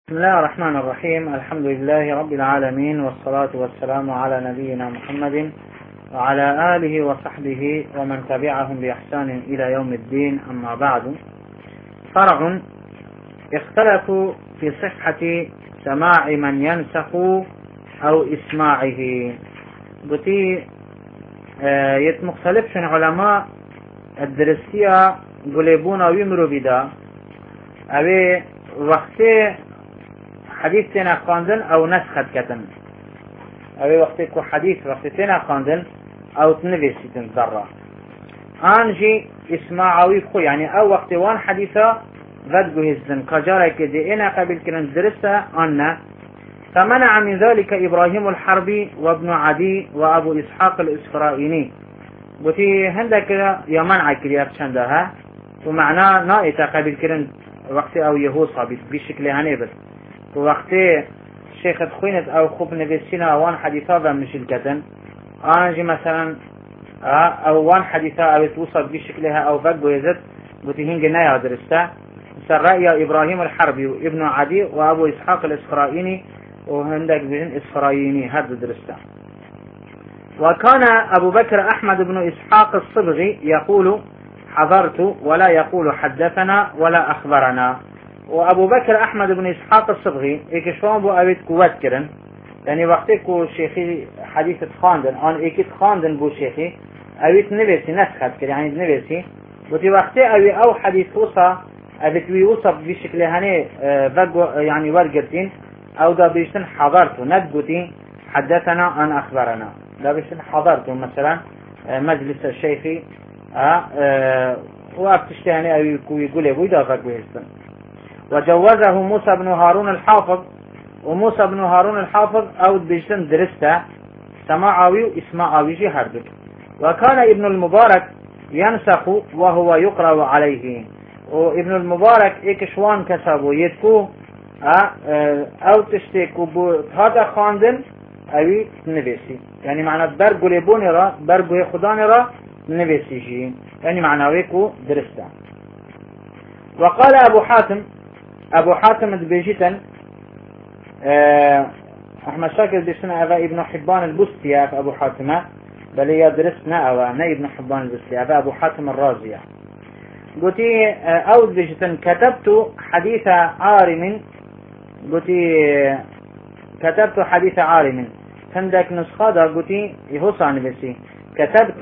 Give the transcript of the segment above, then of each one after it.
بسم الله الرحمن الرحيم. الحمد لله رب العالمين، والصلاة والسلام على نبينا محمد وعلى آله وصحبه ومن تبعهم بإحسان إلى يوم الدين. أما بعد، فرع اختلفوا في صحة سماع من ينسخ أو إسماعه. قلتي يتمختلف علماء الدرسية قليبون ويمروا بدا أبي وقت حديث تنا خاندن او نسخت كتن، اوی وقتی که حدیث وقتی تنا خاندن او تنویسیتن ذره آنجی اسماعوی خو، يعني او وقتی وان حدیثا ود گوهزدن کجاره که دی اینا قبل کنن درسته آنه. فمنع من ذلك إبراهيم الحربي وابن عدي وأبو إسحاق الإسفرائيني. وتي هندك يا منع كريات شندها ومعناه نائتا قبل كرن وقت او يهوصا بشكل هنبت وقتی شیخ خوینت او خوب نویسین وان حدیثا و مشل کتن آنجی مثلا او وان حدیثا او توصف بشکلها او فقويزت قلت هنگ نيا درسته مثل رأي إبراهيم الحربي وابن عدي وابو إسحاق الإسفرائيني وهندك بجن إسفرائيني هذا درسته. وكان أبو بكر أحمد بن إسحاق الصبغي يقول حضرت ولا يقول حدثنا ولا أخبرنا. وابو بكر احمد بن اسحاق الصبغي اكشفان بو اويت قوت كرن، يعني وقتی کو شيخي حديث خاندن آن اكيد خاندن بو شيخي اويت نویسی نسخت كر، يعني نویسی بوتي وقتی اوي او حديث وصا اويت ويوصف بشكل هني يعني ورقرتين او دا بيشتن حضرت ندقتين حدثنا ان اخبرنا، دا بيشتن حضرت مثلا مجلس الشيخي وابتشتهني اوي يقول ابو دا فقويستن. وجوزه موسى بن هارون الحافظ، وموسى بن هارون الحافظ او بيجتن درسته سماعوي واسماعوي جهردك. وكان ابن المبارك ينسخ وهو يقرأ عليه، وابن المبارك اكشوان كسبو يتكو او تشتكو هذا خاندن اوي نبيسي، يعني معنى برقو لبوني را برقو خداني را نبيسي جي، يعني معنى ويكو درسته. وقال أبو حاتم بيجيتن أحمد شاكر بيسنا أبا ابن حبان البستي أبو حاتم، بل يدرسنا أبا ابن حبان البستي أبا حاتم الرازية. قلتي أود بيجيتن كتبت حديث عارم عندك نسخة دا قلتي يهوصان بسي كتبت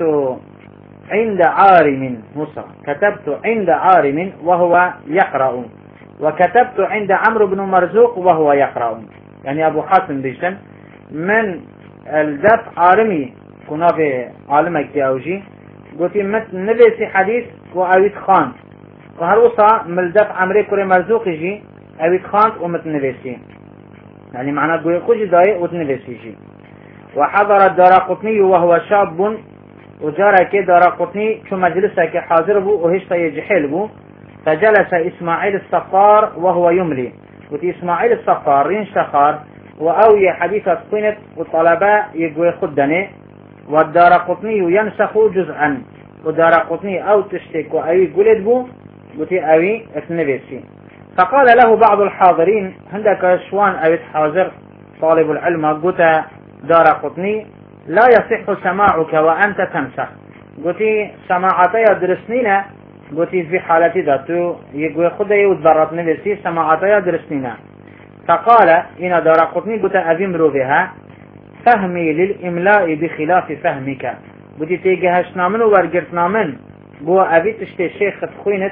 عند عارم وهو يقرأ، وكتبت عند عمرو بن مرزوق وهو يقرأ. يعني أبو حاتم بيجتن من الدف عالمي كنا في عالمك ياوجي قلت مثل نبيسي حديث وأويت خان وهروصا من الدف عمري كوري مرزوق يجي أويت خان ومثل نبيسي، يعني معناه قوي خوجي داي وتنبيسي يجي. وحضر الدارقطني وهو شاب، وجارة كي دارقطني شو مجلسة كي حاضر بو وهشتا يجحيل بو، فجلس إسماعيل الصفار وهو يملي. وتي إسماعيل الصفار ينشخار وأوي حديث الصينة وطلباء يقوي خدني، والدارقطني ينسخ جزءا، ودارقطني أو تشتك وأوي قلد بو وتي أوي اتنبسي. فقال له بعض الحاضرين عندك شوان أوي حاضر طالب العلم قلت دارقطني لا يصح سماعك وأنت تنسخ. قلت سماعتي درسنينا، قلت في حالتي ذاته يقول خده يتبرط نفسي سماعتي درسنينا. فقال إن دارقطني قلت أذمر بها فهمي للإملاء بخلاف فهمك. قلت تيجهشنا من وورقرتنا من بو أبي تشتي الشيخ تخوينت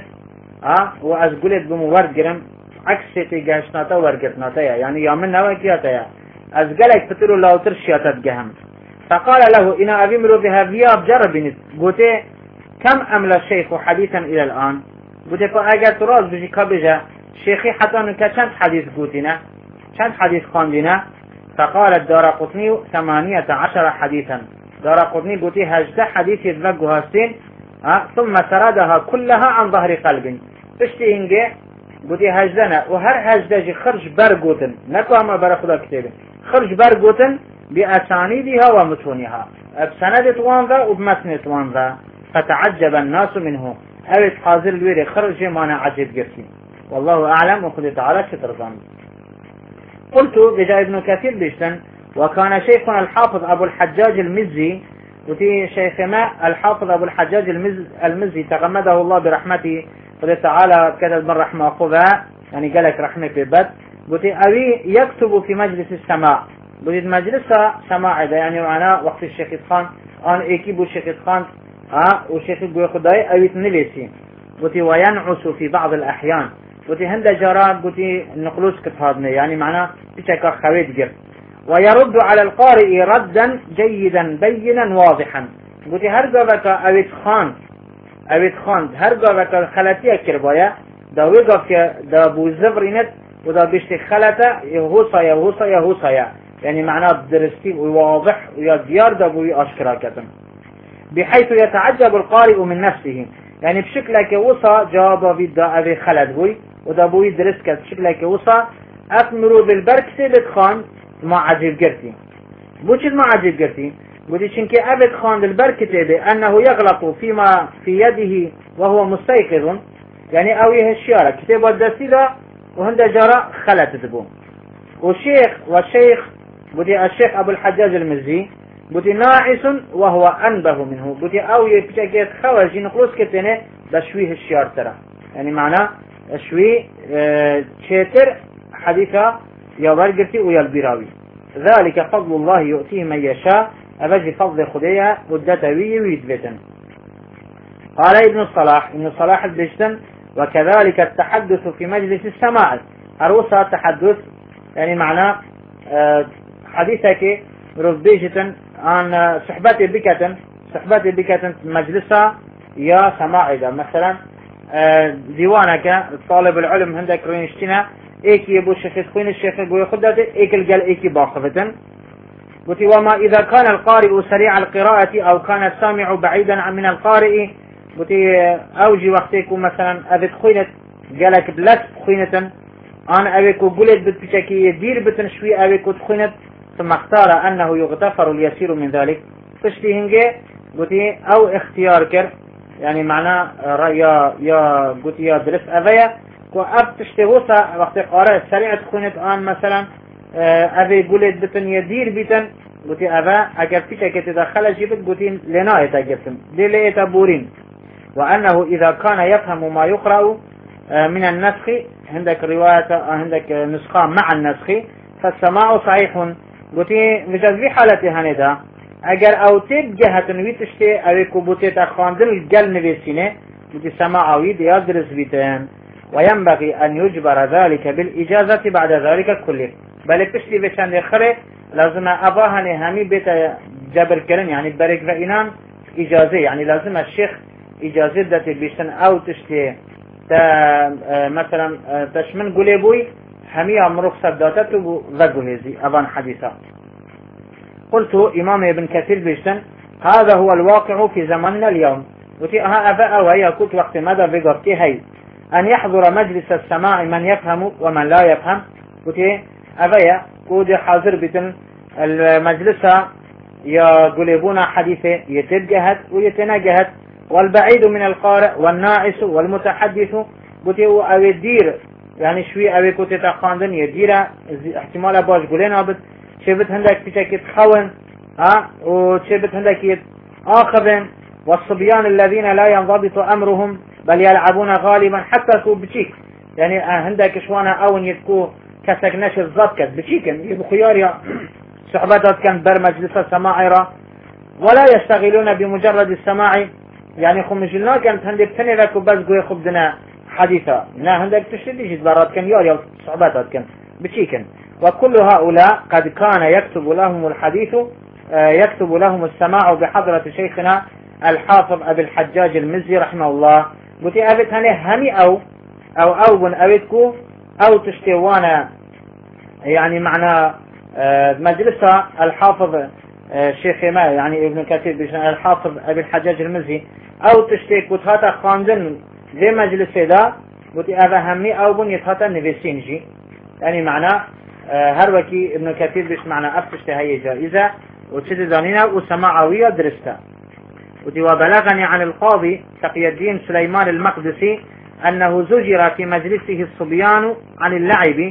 وأزقلت بمورقرم عكس تيجهشنا تا ورقرتنا تايا، يعني يامن نواكيا تايا أزقلك تتلو لا ترشيا تتجهم. فقال له إن أذمر بها بياب جربنت. قلت كم أملى الشيخ حديثا إلى الآن؟ قلت أجل تراز بجي كبجة شيخي حتى أنك كم حديث قلتنا كم حديث خاندنا؟ فقال الدارقطني 18 حديثا. دارقطني قلت هجد حديث يدمجها السين ثم سردها كلها عن ظهر قلب. تشتي هنجي قلت هجدنا وهر هجدجي خرج برقوتن نكو أما برخدا كتابه خرج برقوتن بأسانيدها ومتونها بسند وانذا وبمتن وانذا. فتعجب الناس منه أبت حاضر الويري خرج ما عجب قرسي. والله أعلم وخذ تعالى شترزان. قلت بجاء ابن كثير بيشتن وكان شيخنا الحافظ أبو الحجاج المزي، وتي شيخنا الحافظ أبو الحجاج المزي تغمده الله برحمته تعالى كذا من رحمة خذها، يعني قالك رحمة ببد، قلت أبي يكتب في مجلس السماع، قلت مجلس سماع ده يعني معنا وقت الشيخ خان أنا إيكي بو الشيخ خان والشيخ قوي خداي أبي تنليسي، قلت وينعس في بعض الأحيان، قلت هند جراد قلت نقلوس كتهادني يعني معنا بشكل خويت جر، ويرد على القارئ ردا جيدا بينا واضحا، قلت هرقا بك أبي خان هرقا بك خلاتي كربايا دا وقف دا بو زفرينت ودا بيشتي خلطة يهوصا يعني معناه درستي وواضح ويا ديار دا بو أشكرا كتم، بحيث يتعجب القارئ من نفسه، يعني بشكلك وصا جواب بيدا أبي خلط بوي ودا بوي درس كت بشكلك وصا أثمروا بالبركة لتخان ما عجيب قرتي بوشد ما عجيب قرتي قلت شنك أبد خان البركة بأنه يغلط فيما في يده وهو مستيقظ، يعني أويه الشيارة كتاب الدستي ده وهند جرى خلط تبون، والشيخ قلت الشيخ أبو الحجاج المزي قلت ناعس وهو أنبه منه، قلت أويه بشكل خوجي نقلوس كتنه بشويه الشيار ترى، يعني معناه شوي شيتر حديثة يا برقتي ويا البراوي، ذلك فضل الله يؤتيه من يشاء، أبجي فضل خديها ودتوي ويثبتن. قال ابن الصلاح البشتن وكذلك التحدث في مجلس السماع، أروسا التحدث يعني معناه حديثك رفبيجة عن صحبتي بكة مجلسها يا سماع، مثلا ديوانك طالب العلم عندك روينشتنا ايكي يبو الشيخ خوين الشيخ قوي خدته ايك الجل ايكي باقفتن، قلت وما اذا كان القارئ سريع القراءة او كان السامع بعيدا من القارئ، قلت اوجي وقتكم مثلا ابد خوينت قالك بلس خوينة انا ابيكو قلت بتشكي يدير بتنشوي ابيكو تخوينت، ثم اختار انه يغتفر اليسير من ذلك تشتي هنجي، قلت او اختيار كر يعني معناه يا قلت يا درس ابيا وأب تشتغوسا وقت قارئ سريع تخونت آن مثلا أبي قولت بتن يدير بتن قلت أبا أجر فيك كتدخل جيبت قلت لنا يتجبتم للي يتبورين، وأنه إذا كان يفهم ما يقرأ من النسخ، عندك رواية عندك نسخة مع النسخ فالسماع صحيح، قلت مجد في حالة هندا أجر أو تبجه تنويتشتي أبي كبوتي تخاندل الجل نبيسينه قلت سماعوي يدرس بتن، وينبغي أن يجبر ذلك بالإجازة بعد ذلك كله، بل تشتي بشان يخري لازم أباهني همي بيت جبر كرن يعني بريك وإنام إجازة، يعني لازم الشيخ إجازة داتي بيشتن أو تشتي مثلا تشمن قليبوي همي أمرخ سبداتته وقليزي أبان حديثا. قلت إمام ابن كثير بيشتن هذا هو الواقع في زماننا اليوم، وتيها أباء وهي كنت وقت ماذا بقرتي هاي أن يحضر مجلس السماع من يفهم ومن لا يفهم، وتي أبايا كود حاضر بتن المجلسة يقلبون حديثه يتجهد ويتنجهد، والبعيد من القارئ والناعس والمتحدث وتي أو يدير يعني شوي أو كنت تخاندن يدير احتمال باش قولين أبد شبت هندك بشكل تخون وشبت هندك آخرين، والصبيان الذين لا ينضبط أمرهم بل يلعبون غالبا حتى كو بشيك، يعني عندك شوانا اون يتكو كسك نشر ضبكت بشيكن يبو خياريا صحبتات كان بر مجلس السماعرة ولا يشتغلون بمجرد السماع، يعني خمجلنا كانت هندك تاني لكو بس قوي خبدنا حديثا نا هندك تشتدي جدبارات كان ياريا صحبتات كان بشيكن، وكل هؤلاء قد كان يكتب لهم الحديث يكتب لهم السماع بحضرة شيخنا الحافظ أبي الحجاج المزي رحمه الله، قلت أبت هني همي أو بن أبتكو أو تشتوانا يعني معنى مجلسة الحافظ شيخ ما يعني ابن كثير الحافظ أبي الحجاج المزي أو تشتيك وتهاتا خاندن زي مجلسة دا قلت أبا همي أو بن يتهاتا نفسينجي، يعني معنى هروكي ابن كثير بيش معنى أفتشت هاي جائزة وتشد دانينا وسماعوية درستا. وبلغني عن القاضي تقي الدين سليمان المقدسي أنه زجر في مجلسه الصبيان عن اللعب،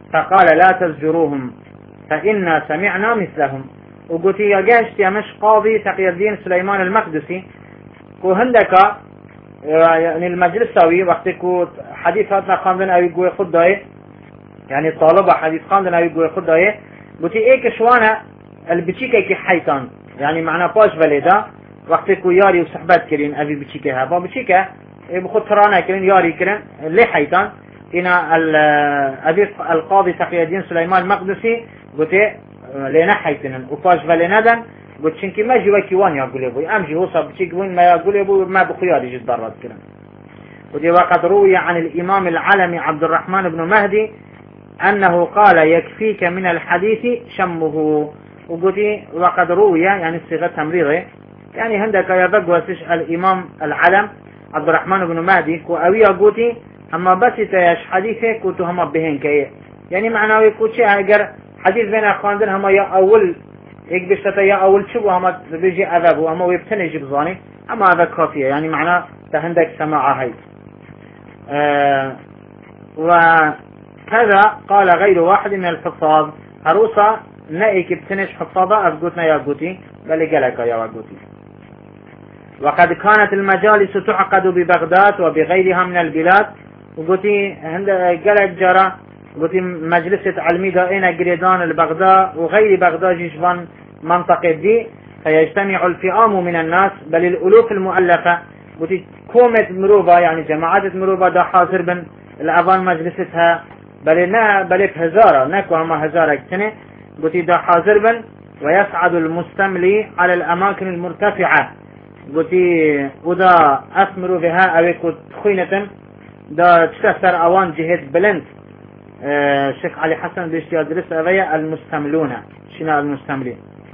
فقال لا تزجروهم فإنا سمعنا مثلهم. وقلت يا جاشت يا مش قاضي تقي الدين سليمان المقدسي وهندك يعني المجلس سوي وقت كو حديثاتنا خاندن أو يقول خداي يعني طالبة حديث خاندن أو يقول خداي قلت إيه كشوانا البتشيكة كي حيتان يعني معنا باش بلدا وقت كو ياري وصحبات كرين أبي بتشيكة هذا بتشيكة بخد ترانا كرين ياري كرين ليه حيتان هنا أبي القاضي تقي الدين سليمان المقدسي قلت لنا حيتنا وباش بلنادن قلت شنكي ما جوا كيوان يقول أبوي أمشي هو صاب شيء وين ما يقول أبوي ما بخيار يجي ضرب كلام. ودي وقد روي عن الإمام العلمي عبد الرحمن بن مهدي أنه قال يكفيك من الحديث شمه. وقلت وقد روي يعني صيغة تمريضه يعني عندك يبقى الإمام العلم عبد الرحمن بن مهدي كأوي قلت أما بس تياش حديثه كنت هم بهن كيه يعني معناه يقول شيء أجر حديث بين أخواندن هم يا أول هيك بشتى يا أول شو هم بيجي عذاب وهم ويبتني يجيب ظاني أما هذا كافية يعني معناه تهندك سماع هاي. وكذا قال غير واحد من الحفاظ عروسة نأيك بتنش حفاظة أفقتنا يا قوتي بل قالك يا قوتي. وقد كانت المجالس تعقد ببغداد وبغيرها من البلاد وقوتي هند قالك جرى قوتي مجلسة علمي دائنا قريدان البغداد وغير بغداد جيشبان منطقة دي فيجتمع الفئام من الناس بل الألوف المؤلفة قوتي كومة مروبة يعني جماعات مروبة دا حاضر بن الأبان مجلستها بل بهزارة نكو هما هزارة كتنة قوتي دا حاضر بن ويسعد المستملي على الأماكن المرتفعة قوتي ودا أثمروا بها أبيكو تخينة دا تكسر أوان جهد بلند الشيخ علي حسن بيشتي أدرس أبيا المستملون شنا المستملين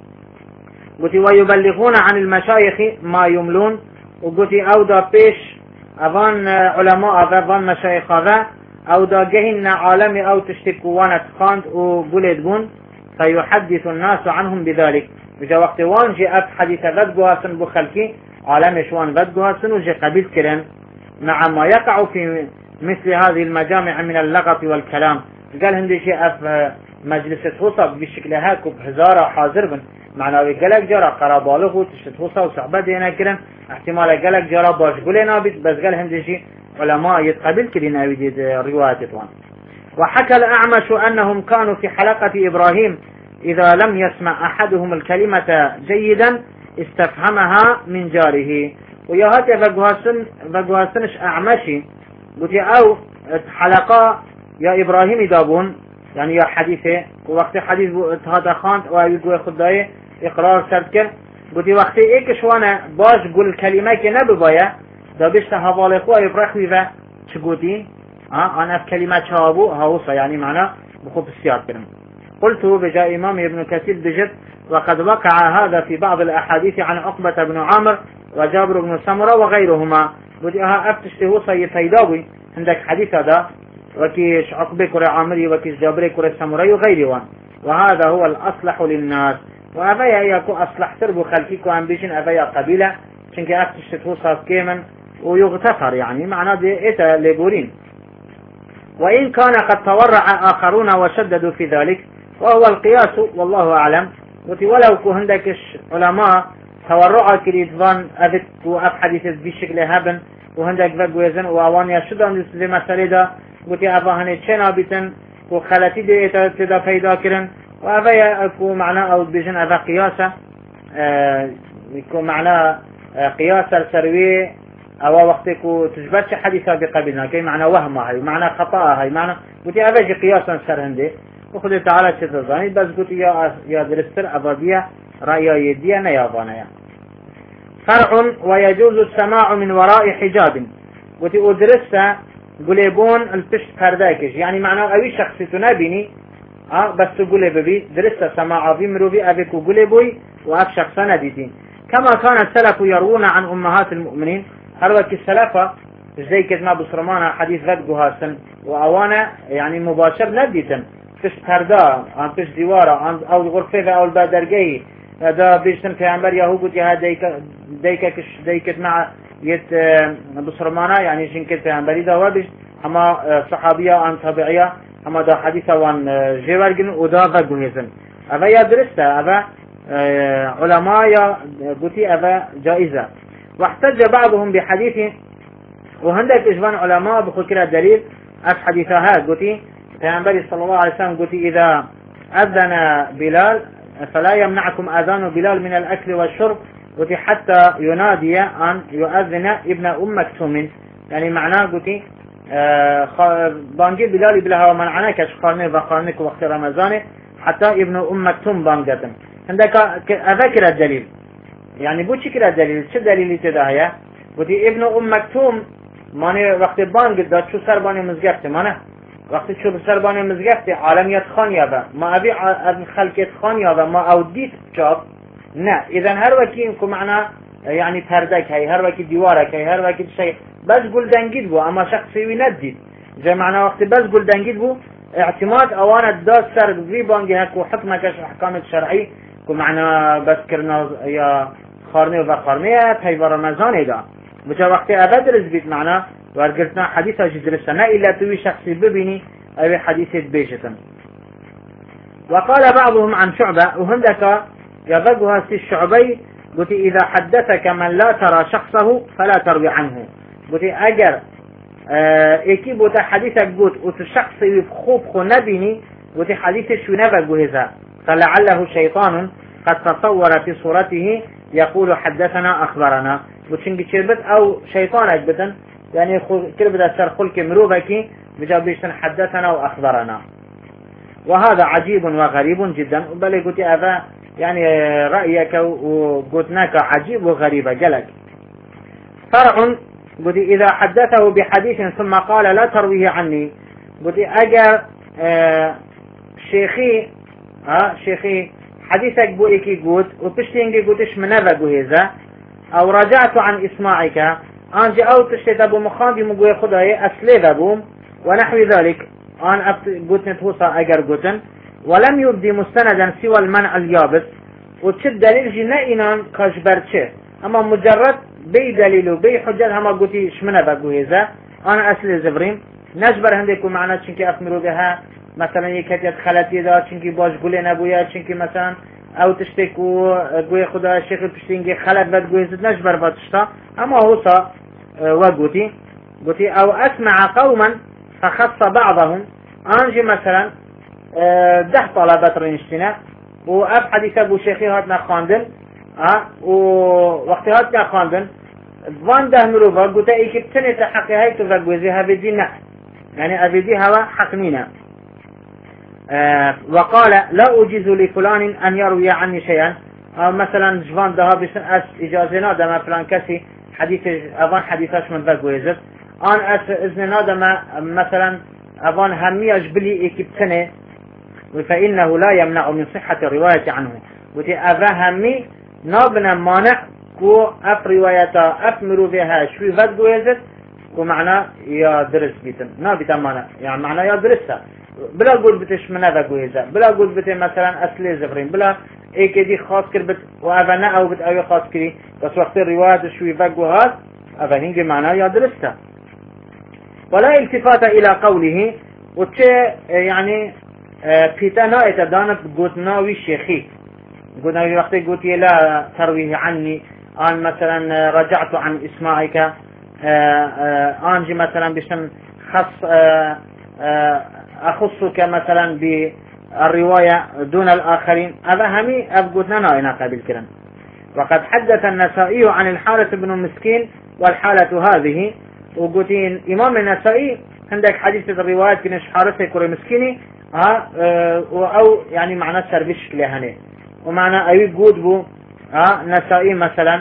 قوتي ويبلغون عن المشايخ ما يملون وقوتي أو دا بيش أظن علماء أظن مشايخ هذا أو دا جهن عالمي أو تشتكوانا تخاند وقولت بون فيحدث الناس عنهم بذلك بجا وقت وان جاءت حديث ذات سن بخلكي عالم شوان ذات سن وجي قبيل كرن مع ما يقع في مثل هذه المجامع من اللغط والكلام قال هندي شيء في مجلس توصف بالشكل هاك وبهزارة حاضر بن معناه قالك جرى قراباله وتشتوصى وصحبة دينا كرن احتمال قالك جرى باش قولنا بس قال هندي شيء علماء يتقبل كلنا بجد رواية طوان. وحكى الأعمش أنهم كانوا في حلقة إبراهيم إذا لم يسمع أحدهم الكلمة جيدا استفهمها من جاره. ويا هاتي بقواسنش أعمشي قلت أو حلقة يا إبراهيم دابون يعني يا حديثه ووقت حديث هذا خان ويقول خداي إقرار سرتك قلت وقت إيك شوانا باش قول الكلمة كنببايا دا بيشت هذا الإخوة يبرخوي ذا شقوتي أنا في كلمة شابو هاوصة يعني معنا بخوف السياق كلام. قلت بجاء إمام ابن كثير بجد وقد وقع هذا في بعض الأحاديث عن عقبة بن عامر وجابر بن سمرة وغيرهما بدي أفتشته هو سيداوي عندك حديث هذا وكيش عقبة كرة عامري وكيش جابر كرة سمرة وغيرهما وهذا هو الأصلح للناس وأبايا يكو أصلح تربو خلفيك وأنبيشن أبايا قبيلة شنك أفتشته هو صاف كيمن ويغتفر يعني معناه دي إتا ليبورين. وإن كان قد تورع آخرون وشددوا في ذلك وهو القياس والله أعلم. ولو كو هندكش علماء تورعا كريدفان أذك وأبحديث بالشكل هبن وهندك بقويزن وأوانيا شدان دي مسألة دا قلت أبا هني تشينا بيتن وخلاتي دي تدا فيدا كرن وأبا يكو معنى أو بيجن أبا قياسة يكو معنى قياسة السروي أو وقتكو تجبرش حديثة بقبلنا كي معنى وهمها هاي معنى خطأها هاي معنى قلت أبا جي قياسا سر هندي وخذ تعالى تتظاني بس قلت يا درستر أبادية رأي يدية نيابانيا. فرع ويجوز السماع من وراء حجاب قلت أدرسة قليبون البشت فرداكش يعني معنى أي شخص تنابيني بس قليبي درسة سماع بمرو بي أبيكو قليبوي وأب شخصا نديتين كما كان السلف يروون عن أمهات المؤمنين هروك السلفة زي كتنا بصرمانا حديث غدقها سن وأوانا يعني مباشر نديتن تشت فردا عن تشت ديوارا عن أو غرفة أو البادرجي هذا بيشتن في عمر يهود يها ديكت مع يت بصرمانا يعني شنكت في عمر ده وبيش أما صحابية عن تابعية اما دا حديث وان جيورجن ودا وجهزن أبا يا درسته أبا علماء يا قلتي أبا جائزة. واحتج بعضهم بحديث وهندك إجوان علماء بخكرة دليل أف حديثها قلتي پیغمبر صلى الله عليه وسلم قلتي إذا أذن بلال فلا يمنعكم أذان بلال من الأكل والشرب قلتي حتى ينادي أن يؤذن ابن أم مكتوم يعني معناه قلتي بانجي بلال بلها ومنعنا كشخارني وخارنك وقت رمضان حتى ابن أم مكتوم بانجتن عندك أذكر الدليل يعني بو شكر الدليل شو دليل تداهية قلتي ابن أم مكتوم ماني وقت بانج داد شو سرباني مزقفت مانه وقت شو سرباني مزقفت عالميت خان يابا ما أبي خلقت خان يابا ما أوديت شاب نه إذا هر وكي إنكم معنا يعني تردك هاي هر وكي ديوارك هاي هر وكي شيء بس قول دنجيد بو أما شخصي نديد زي معنا وقت بس قول دنجيد بو اعتماد أوان الداد سر في بانجي هكو حكمكش أحكام الشرعي كو معنا بس كرنا يا خارني وبخارنية هاي برمزان دا بجا وقت أبدرز بيت معنا ورقلتنا حديثة جدرسنا إلا توي شخصي ببيني أو حديثة بيشتن. وقال بعضهم عن شعبة وهندك يبقها سي الشعبي قلت إذا حدثك من لا ترى شخصه فلا تروي عنه قلت أجر ايكي بوتا حديثك قلت وتشخص يبخوب خو نبيني قلت حديث شو نبقه فلعله شيطان قد تصور في صورته يقول حدثنا أخبرنا وشنك شربت أو شيطانك بتن يعني كربت أسر خلق مروبك بجابيشتن حدثنا وأخبرنا. وهذا عجيب وغريب جدا بل قلت أذا يعني رأيك وقلتناك عجيب وغريب جلك. فرع قلت إذا حدثه بحديث ثم قال لا ترويه عني قلت أجر شيخي حديثك بو إيكي قلت وبشتينجي قلتش منذا قهيزة أو رجعت عن إسماعك أنجي أو تشتت أبو مخاندي مقوي خداي أسليذ أبو ونحو ذلك أن قلت نتوصى أجر قلتن ولم يبدي مستندا سوى المنع اليابس وتشد دليل جنائنا كشبرتشه أما مجرد بي دليل وبي حجة هما قلتي شمنا بقوهيزة أنا أسل زبرين نجبر هنديكو معنا چنكي أفمرو بها مثلا يكتيت خلطي دا چنكي باش قولي نبويا چنكي مثلا أو تشتكو قوي خدا الشيخ بشتينجي خلط بد قوهيزة نجبر باتشتا أما هو صا وقلتي أو أسمع قوما فخص بعضهم أنجي مثلا 10 طلبة رنشتنا وأف حديث أبو شيخي هاتنا خاندن ووقت هاتنا خاندن وان ده مروفا قلت ايكي بتنة حقي هاي تفقوزي هبدي نا يعني أبدي هوا حقنينا. وقال لا أجيز لفلان أن يروي عني شيئا أو مثلا جوان ده بسن أس إجازنا دما فلان كسي أظن حديثاش من فقوزت أن أس إذننا دما مثلا أظن همي أجبلي ايكي بتنة فإنه لا يمنع من صحة الرواية عنه وتي أفهمي نابنا مانع كو أف رواية أفمرو بها شوي فد قويزت ومعنى يا درس بيتن نابتا مانع يعني معنى يا درسها بلا قول بتش من هذا قويزة بلا قول بت مثلا أسلي زفرين بلا ايكي دي خاص كربت وأفنا أو بت أو خاص كري بس وقت الرواية شوي فد قوهات أفهنجي معنى يا درسها. ولا التفات إلى قوله وتشي يعني بيتنا اتدانت قوتناوي شيخي قلنا وقت قلت لا ترويه عني أن مثلا رجعت عن إسماعك أنجي مثلا بشن أخصك مثلا بالرواية دون الآخرين هذا همي أبقتنا نائنا قبل كلام. وقد حدث النسائي عن الحارث بن مسكين والحالة هذه وقلتين إمام النسائي عندك حديث الرواية كنش حارث كوري مسكيني أو يعني معنى سربش لهنه ومعنى أي جود بو نسائي مثلا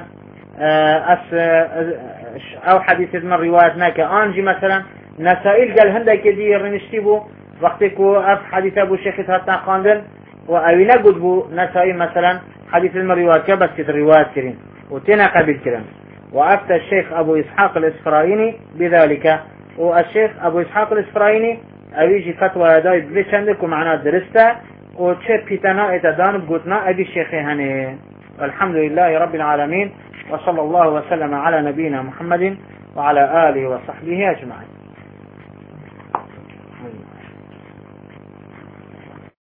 أو حديث من روايتنا كأنجي مثلا نسائي قال هندك دي رنشتبو وقتكو أف حديث أبو شيخ هاتنا خاندن وأوينا جود بو نسائي مثلا حديث من روايتك بس كده روايات كريم وتنا قبل كلام. وأفتى الشيخ أبو إسحاق الإسفرايني بذلك والشيخ أبو إسحاق الإسفرايني أويجي فتوى يداي بلشندك ومعنا درسته وتشي بيتنا اتدان بقوتنا أبي الشيخي هني. والحمد لله رب العالمين وصلى الله وسلم على نبينا محمد وعلى آله وصحبه أجمعين.